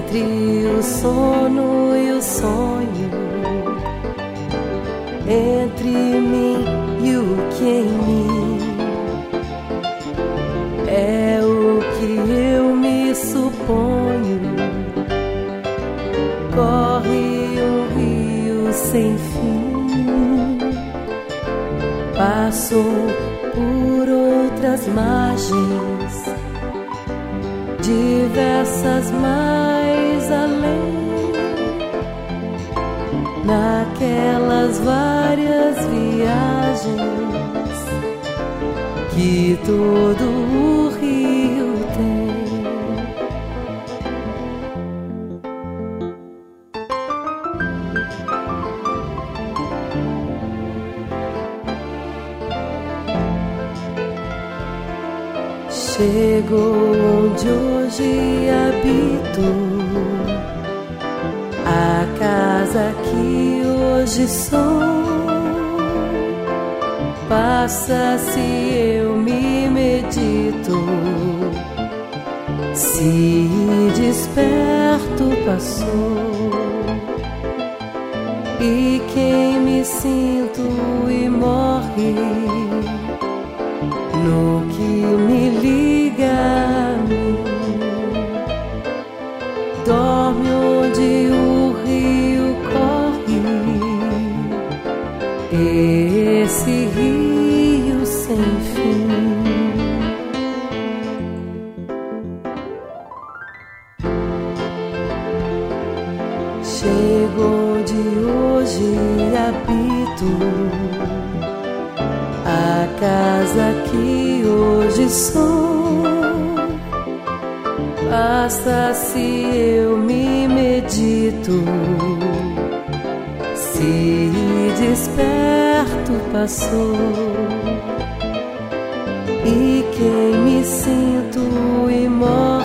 entre o sono e o sonho, entre mim e o que em mim é o que eu me suponho. Corre um rio sem fim, passou por outras margens, diversas mais além, naquelas várias viagens que todo o rio tem. Chegou onde hoje habito, a casa que hoje sou. Passa-se, eu me medito, se desperto passou. E quem me sinto e morre no que me liga a mim, dorme onde o rio corre, esse rio sem fim. Chego onde hoje habito, a casa que hoje sou. Passa-se, eu me medito, se desperto passou. E quem me sinto e morre